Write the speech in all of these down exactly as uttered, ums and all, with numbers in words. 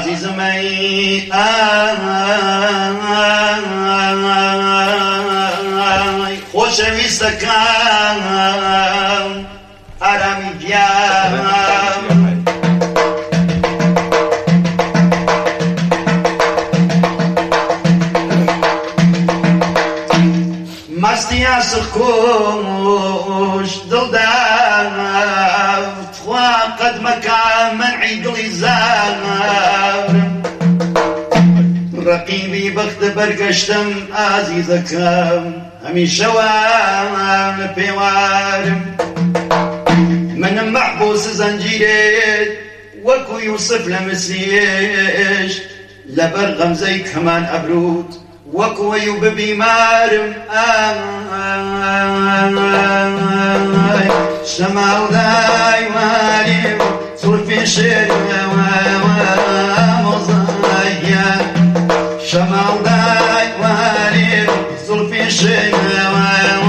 عزیزم ای خۆشەویستەکان ئارامی گیان مستی عاشق کوش دڵدار خوا قەدمەکە منعی دڵی زار ڕەقیبی بەختە بەرگەشتم ئازیزەکەم هەمیشەوە پێوارم منم مەحبوس زەنجیرێت وەکو یوسف لە مسیێش لەبەر غەمزەی کەمان ئەبروت وەکو ئەیوب بیمارم شەماڵدای واریم زولفی شێرەوە مۆزایە شەماڵدای واریم زولفی شێرەوە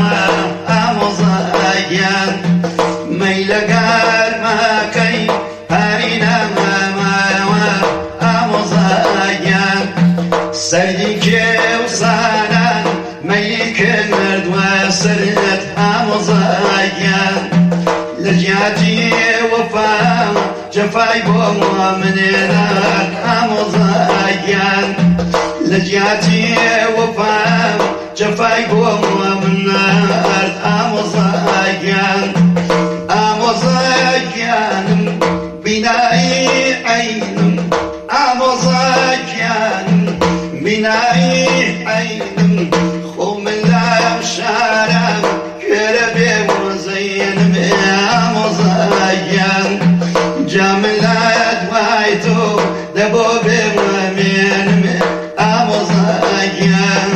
مۆزایە مەیلە گەرمەکەی هەرینەمەوە مۆزایە سەردی کێوسانان مەیلی کردوە سەرت ئامۆزایان لە جیاتی وەفا جەفای بۆ منێنان ئامۆزایان لە جیاتی وەفا جەفای بۆ منێنان ئامۆزایان ئامۆزایانم بینایی عینم ئامۆزایانم بینایی عینم خۆ من لام شارم گوێرە بێوەزەینم ئامۆزایان جا من لای دوای تۆ دەبۆ بێوەمێنم ئامۆزایان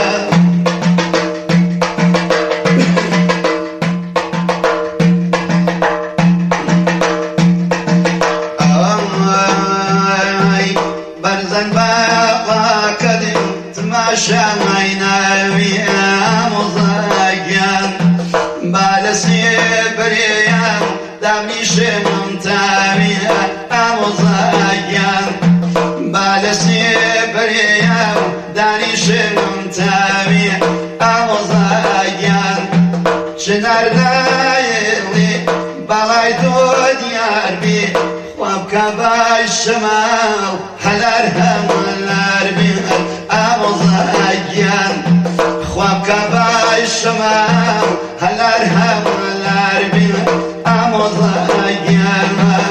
بەرزەن باقاکەدم تماشای ناوی ئامۆزایان با لە سێبرێیان دامیشێمم تاوی ئامۆزایان با لە سێبرێیان دانیشێمم تاوی ئامۆزایان چنار نایڵێ باڵای تۆ دیار بێ خوابکە بای شەماڵ هەلار هەمەلار بێ ئامۆزایان خوابکە بای شەماڵ هەلار هەمەلار بێ ئامۆزایان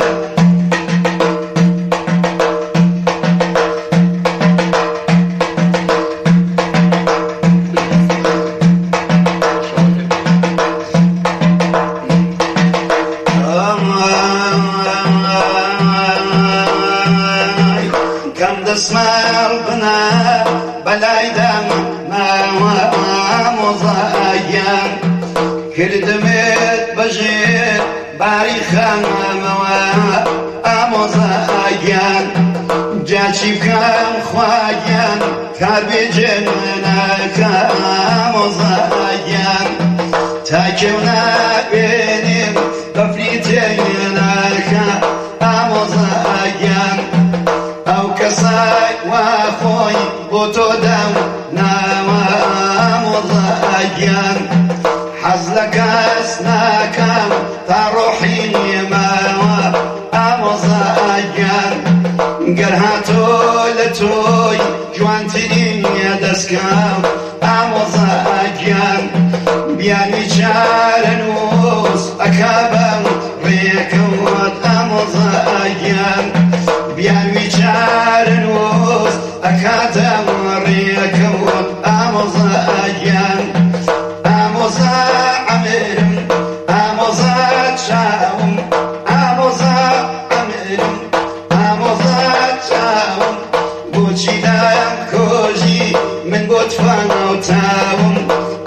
کەم دەسماڵ بنا بەلای دامە ماوە ئامۆزایان کردمێت بەژێر باری خانمەوە ئامۆزایان جاچی بکەم خواگیان کار بێجێن منەکە ئامۆزایان تاکێو نابێنێم بەفری تێنەکە ئامۆزایان ئەو کەسای وا خۆی بۆ تۆ دام ناوە ئامۆزایان حەز لە کەس ناکەم تا ڕۆحی نێماوە ئامۆزایان گەر هاتۆ لە تۆی جوانترین دەستکەم ئامۆزایان بیانی چارە نووس ئەکا بەم ڕێکەوت ئامۆزایان بیانوی چارە نووس ئەکاتەم ڕێکەوت ئامۆزایان ئامۆزا عەمرم ئامۆزا چاوم ئامۆزا عەمرم ئامۆزا چاوم بۆچی دایم کۆژی من بۆ تفەنەوتاوم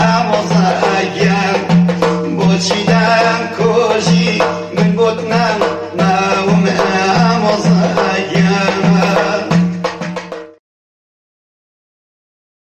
ئامۆزایان بۆچی دایم کۆژی من بۆ تنام